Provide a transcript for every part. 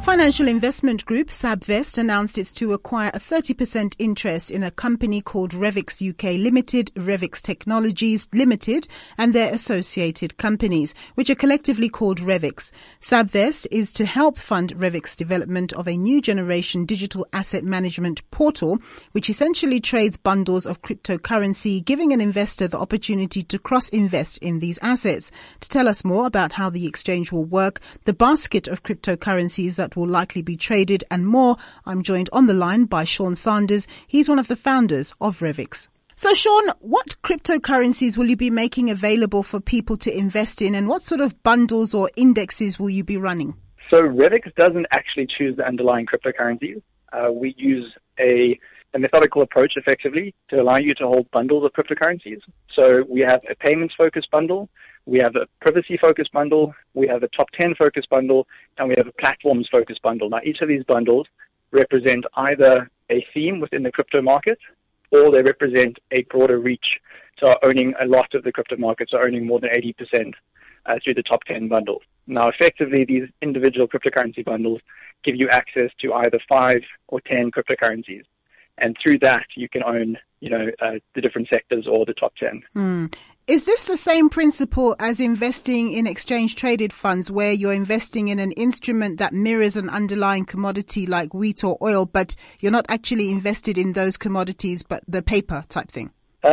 Financial investment group Sabvest announced it's to acquire a 30% interest in a company called Revix UK Limited, Revix Technologies Limited, and their associated companies, which are collectively called Revix. Sabvest is to help fund Revix development of a new generation digital asset management portal, which essentially trades bundles of cryptocurrency, giving an investor the opportunity to cross-invest in these assets. To tell us more about how the exchange will work, the basket of cryptocurrencies that will likely be traded and more, I'm joined on the line by Sean Sanders. He's one of the founders of Revix. So Sean, what cryptocurrencies will you be making available for people to invest in, and what sort of bundles or indexes will you be running? So Revix doesn't actually choose the underlying cryptocurrencies. We use a methodical approach effectively to allow you to hold bundles of cryptocurrencies. So we have a payments-focused bundle, we have a privacy-focused bundle, we have a top 10 focused bundle, and we have a platforms-focused bundle. Now, each of these bundles represent either a theme within the crypto market, or they represent a broader reach. So owning a lot of the crypto markets, are owning more than 80% through the top 10 bundles. Now, effectively, these individual cryptocurrency bundles give you access to either 5 or 10 cryptocurrencies. And through that, you can own, the different sectors or the top 10. Is this the same principle as investing in exchange-traded funds, where you're investing in an instrument that mirrors an underlying commodity like wheat or oil, but you're not actually invested in those commodities, but the paper type thing?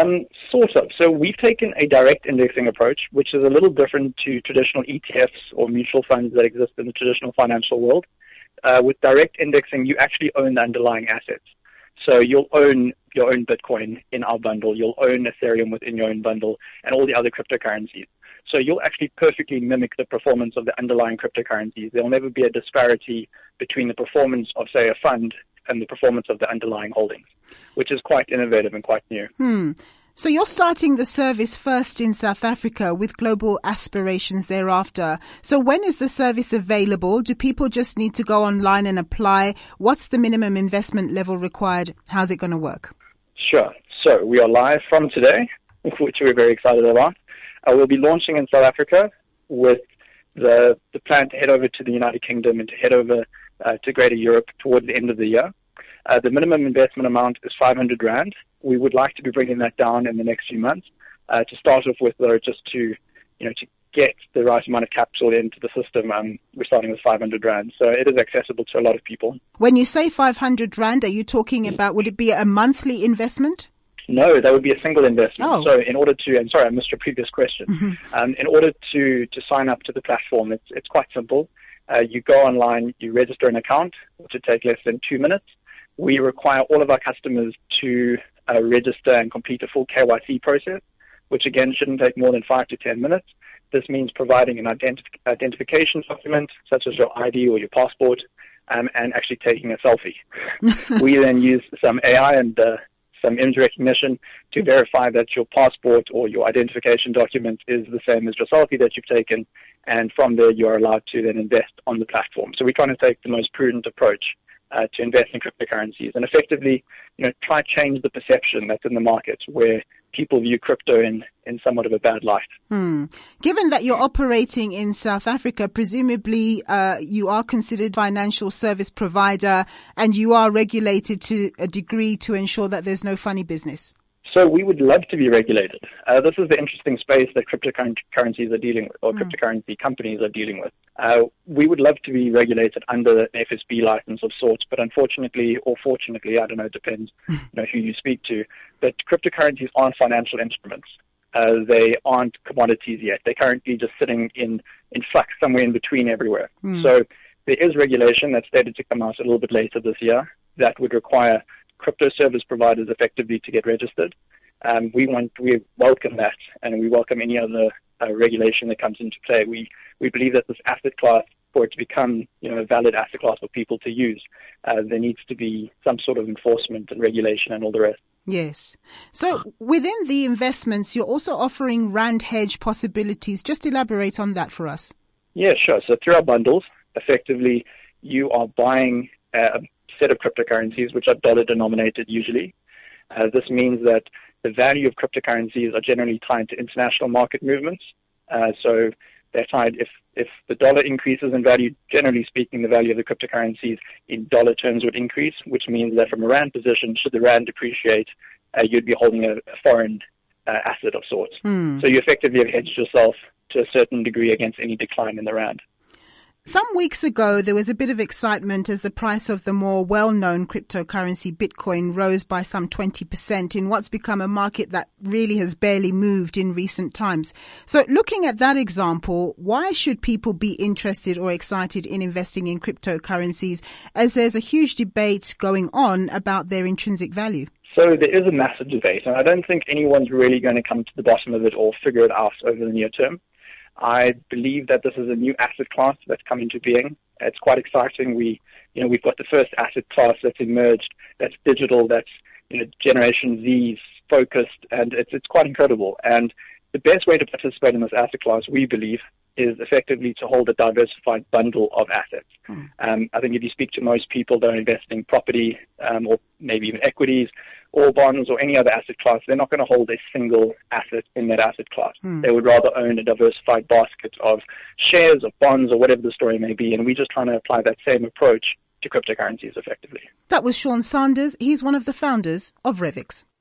Sort of. So we've taken a direct indexing approach, which is a little different to traditional ETFs or mutual funds that exist in the traditional financial world. With direct indexing, you actually own the underlying assets. So you'll own your own Bitcoin in our bundle, you'll own Ethereum within your own bundle, and all the other cryptocurrencies. So you'll actually perfectly mimic the performance of the underlying cryptocurrencies. There will never be a disparity between the performance of, say, a fund and the performance of the underlying holdings, which is quite innovative and quite new. So you're starting the service first in South Africa with global aspirations thereafter. So when is the service available? Do people just need to go online and apply? What's the minimum investment level required? How's it going to work? Sure. So we are live from today, which we're very excited about. We'll be launching in South Africa with the plan to head over to the United Kingdom and to head over to Greater Europe towards the end of the year. The minimum investment amount is 500 Rand. We would like to be bringing that down in the next few months. To start off with, though, just to get the right amount of capital into the system, we're starting with 500 Rand. So it is accessible to a lot of people. When you say 500 Rand, are you talking about, would it be a monthly investment? No, that would be a single investment. Oh. So in order to, and sorry, I missed your previous question. In order to sign up to the platform, it's quite simple. You go online, you register an account, which would take less than 2 minutes. We require all of our customers to register and complete a full KYC process, which again shouldn't take more than 5 to 10 minutes. This means providing an identification document, such as your ID or your passport, and actually taking a selfie. We then use some AI and some image recognition to verify that your passport or your identification document is the same as your selfie that you've taken, and from there you are allowed to then invest on the platform. So we're trying to take the most prudent approach to invest in cryptocurrencies and effectively, try to change the perception that's in the market where people view crypto in somewhat of a bad light. Given that you're operating in South Africa, presumably you are considered financial service provider and you are regulated to a degree to ensure that there's no funny business. So we would love to be regulated. This is the interesting space that cryptocurrencies are dealing with, or cryptocurrency companies are dealing with. We would love to be regulated under an FSB license of sorts, but unfortunately, or fortunately, I don't know, it depends who you speak to, but cryptocurrencies aren't financial instruments. They aren't commodities yet. They're currently just sitting in flux somewhere in between everywhere. So there is regulation that's slated to come out a little bit later this year that would require crypto service providers effectively to get registered. We welcome that, and we welcome any other regulation that comes into play. We believe that this asset class, for it to become a valid asset class for people to use, there needs to be some sort of enforcement and regulation and all the rest. Yes. So within the investments, you're also offering Rand hedge possibilities. Just elaborate on that for us. Yeah, sure. So through our bundles, effectively, you are buying a set of cryptocurrencies, which are dollar denominated usually. This means that the value of cryptocurrencies are generally tied to international market movements. So They're tied, if the dollar increases in value, generally speaking, the value of the cryptocurrencies in dollar terms would increase, which means that from a rand position, should the rand depreciate, you'd be holding a foreign asset of sorts. So you effectively have hedged yourself to a certain degree against any decline in the rand. Some weeks ago, there was a bit of excitement as the price of the more well-known cryptocurrency Bitcoin rose by some 20% in what's become a market that really has barely moved in recent times. So looking at that example, why should people be interested or excited in investing in cryptocurrencies, as there's a huge debate going on about their intrinsic value? So there is a massive debate, and I don't think anyone's really going to come to the bottom of it or figure it out over the near term. I believe that this is a new asset class that's come into being. It's quite exciting. We've got the first asset class that's emerged, that's digital, that's Generation Z's focused, and it's quite incredible. And the best way to participate in this asset class, we believe, is effectively to hold a diversified bundle of assets. I think if you speak to most people that are investing in property or maybe even equities or bonds or any other asset class, they're not going to hold a single asset in that asset class. They would rather own a diversified basket of shares or bonds or whatever the story may be. And we're just trying to apply that same approach to cryptocurrencies effectively. That was Sean Sanders. He's one of the founders of Revix.